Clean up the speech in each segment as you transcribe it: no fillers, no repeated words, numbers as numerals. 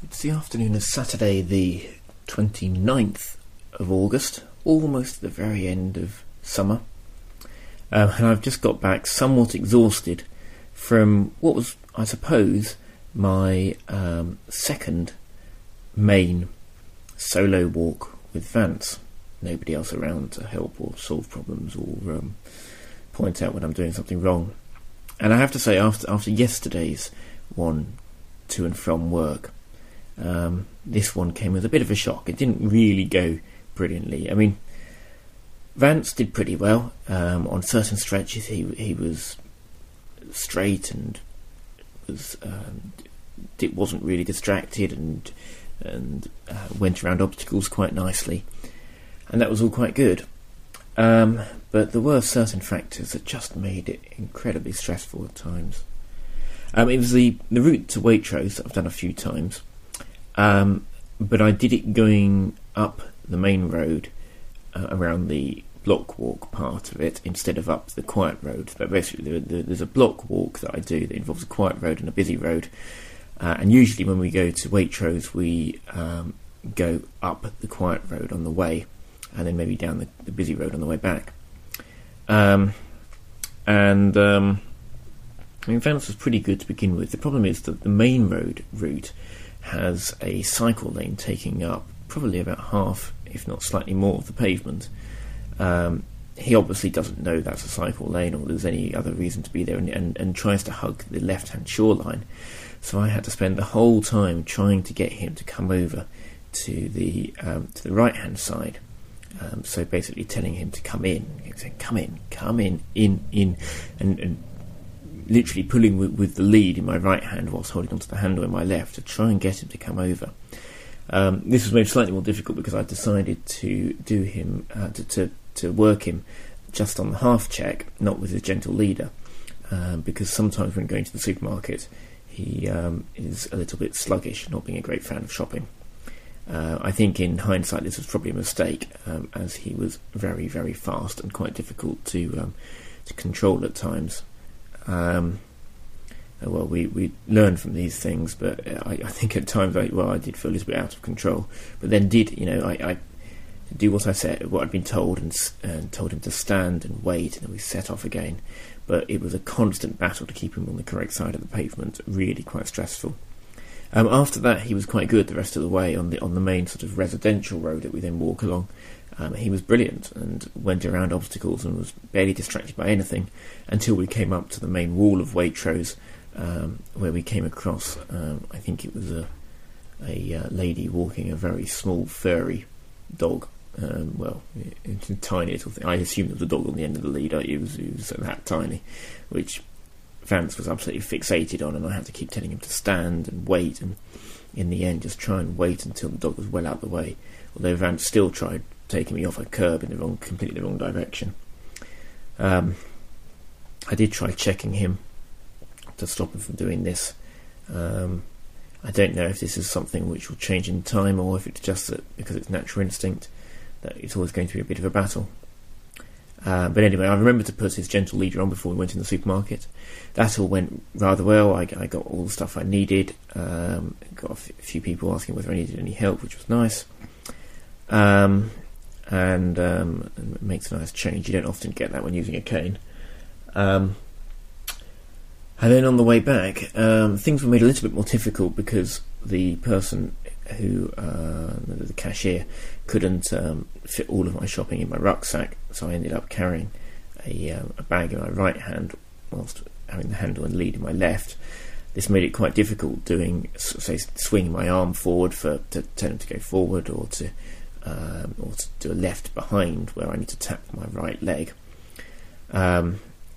It's the afternoon of Saturday the 29th of August, almost at the very end of summer, and I've just got back somewhat exhausted from what was, I suppose, my second main solo walk with Vance. Nobody else around to help or solve problems or point out when I'm doing something wrong. And I have to say, after yesterday's one to and from work, this one came with a bit of a shock. It didn't really go brilliantly. I mean, Vance did pretty well. On certain stretches he was straight and wasn't really distracted and went around obstacles quite nicely, and that was all quite good. But there were certain factors that just made it incredibly stressful at times. It was the route to Waitrose that I've done a few times, but I did it going up the main road around the block walk part of it instead of up the quiet road. But basically there's a block walk that I do that involves a quiet road and a busy road, and usually when we go to Waitrose we go up the quiet road on the way and then maybe down the busy road on the way back. I mean, Vance was pretty good to begin with. The problem is that the main road route has a cycle lane taking up probably about half, if not slightly more, of the pavement. He obviously doesn't know that's a cycle lane or there's any other reason to be there, and tries to hug the left-hand shoreline. So I had to spend the whole time trying to get him to come over to the right-hand side. So basically telling him to come in, saying, come in, and literally pulling with the lead in my right hand whilst holding onto the handle in my left to try and get him to come over. This was made slightly more difficult because I decided to do him to work him just on the half check, not with his gentle leader, because sometimes when going to the supermarket he is a little bit sluggish, not being a great fan of shopping. I think in hindsight this was probably a mistake, as he was very, very fast and quite difficult to control at times. Well, we learn from these things, but I think at times I did feel a little bit out of control. But then I do what I'd been told, and told him to stand and wait, and then we set off again. But it was a constant battle to keep him on the correct side of the pavement, really quite stressful. After that, he was quite good the rest of the way on the main sort of residential road that we then walk along. He was brilliant and went around obstacles and was barely distracted by anything until we came up to the main wall of Waitrose, where we came across, I think it was a lady walking a very small furry dog. It's a tiny little thing. I assumed there was a dog on the end of the lead. It was that tiny, which Vance was absolutely fixated on, and I had to keep telling him to stand and wait, and in the end just try and wait until the dog was well out of the way, although Vance still tried taking me off a curb in completely the wrong direction. I did try checking him to stop him from doing this. I don't know if this is something which will change in time, or if it's just that because it's natural instinct that it's always going to be a bit of a battle. But anyway, I remembered to put his gentle leader on before we went in the supermarket. That all went rather well. I got all the stuff I needed. Got a few people asking whether I needed any help, which was nice. And it makes a nice change. You don't often get that when using a cane. And then on the way back, things were made a little bit more difficult because the person who, the cashier, couldn't fit all of my shopping in my rucksack, so I ended up carrying a bag in my right hand whilst having the handle and lead in my left. This made it quite difficult doing, say, swinging my arm forward to tell him to go forward, or to do a left behind where I need to tap my right leg. So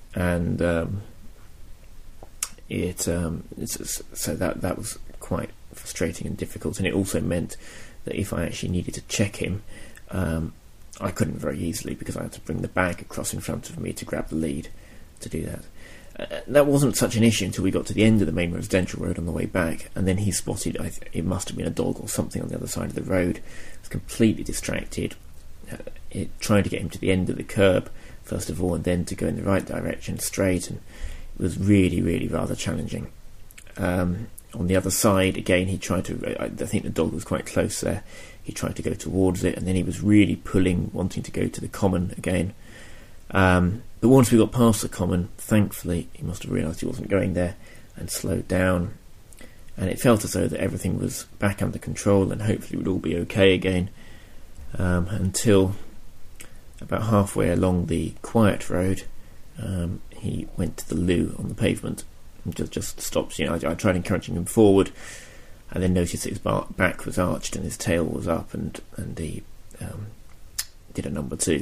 that was quite frustrating and difficult, and it also meant that if I actually needed to check him, I couldn't very easily because I had to bring the bag across in front of me to grab the lead to do that. That wasn't such an issue until we got to the end of the main residential road on the way back, and then he spotted, it must have been a dog or something on the other side of the road. I was completely distracted, trying to get him to the end of the curb first of all, and then to go in the right direction straight, and it was really, really rather challenging. on the other side, again, he tried to... I think the dog was quite close there. He tried to go towards it, and then he was really pulling, wanting to go to the common again. But once we got past the common, thankfully, he must have realised he wasn't going there and slowed down. And it felt as though that everything was back under control and hopefully would all be okay again, until about halfway along the quiet road, he went to the loo on the pavement and just stopped. I tried encouraging him forward, and then noticed that his back was arched and his tail was up, and he did a number 2,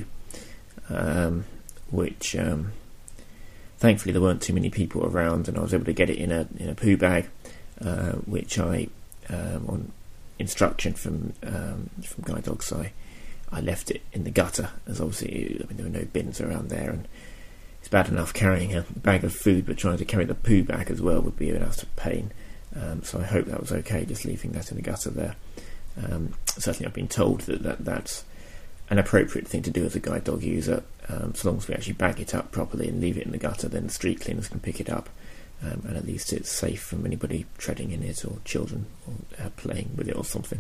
which thankfully there weren't too many people around, and I was able to get it in a poo bag, which I, on instruction from Guide Dogs, I left it in the gutter, as obviously there were no bins around there, and it's bad enough carrying a bag of food, but trying to carry the poo bag as well would be an out of pain. So I hope that was okay, just leaving that in the gutter there. Certainly I've been told that's an appropriate thing to do as a guide dog user, so long as we actually bag it up properly and leave it in the gutter, then the street cleaners can pick it up, and at least it's safe from anybody treading in it, or children or playing with it or something.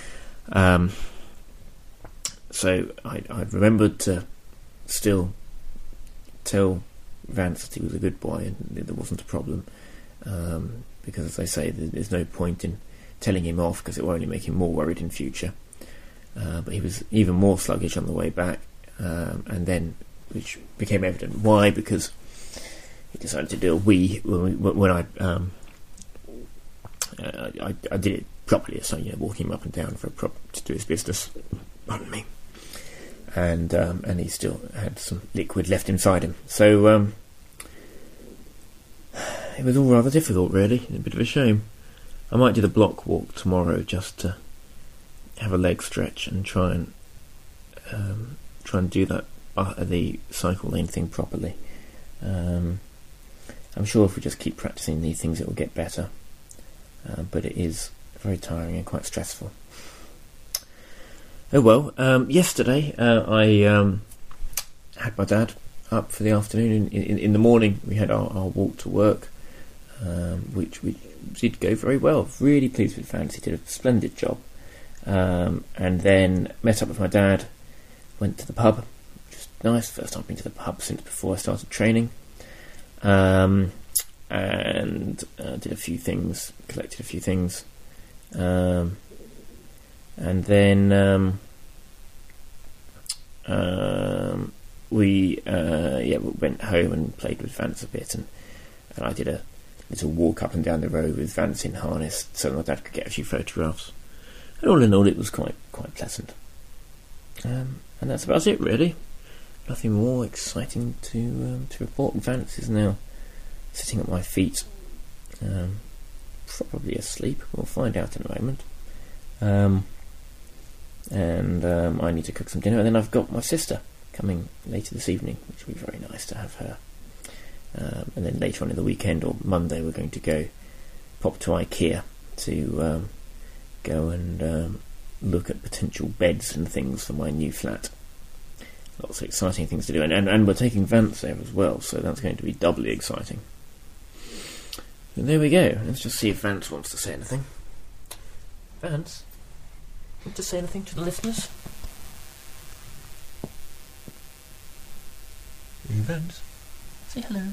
So I remembered to still tell Vance that he was a good boy and there wasn't a problem, because, as I say, there's no point in telling him off, because it will only make him more worried in future. But he was even more sluggish on the way back, and then, which became evident why, because he decided to do a wee when I did it properly, so walking him up and down to do his business. Pardon me. And he still had some liquid left inside him, so it was all rather difficult, really. A bit of a shame. I might do the block walk tomorrow, just to have a leg stretch and try and do that the cycle lane thing properly. I'm sure if we just keep practicing these things, it will get better. But it is very tiring and quite stressful. Oh well. Yesterday I had my dad up for the afternoon. In the morning we had our walk to work, which did go very well. Really pleased with Vance. He did a splendid job. And then met up with my dad, went to the pub, which was nice. First time I've been to the pub since before I started training. And did a few things, collected a few things. And then we went home and played with Vance a bit, and I did a little walk up and down the road with Vance in harness, so my dad could get a few photographs. And all in all, it was quite pleasant. And that's about it, really. Nothing more exciting to report. Vance is now sitting at my feet, probably asleep. We'll find out in a moment. And I need to cook some dinner, and then I've got my sister coming later this evening, which will be very nice to have her. And then later on in the weekend, or Monday, we're going to pop to IKEA to go and look at potential beds and things for my new flat. Lots of exciting things to do, and we're taking Vance there as well, so that's going to be doubly exciting. And there we go. Let's just see if Vance wants to say anything. Vance, want to say anything to the listeners? Hey, Vance, say hello.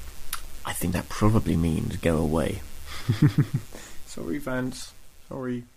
I think that probably means go away. Sorry, Vance. Sorry.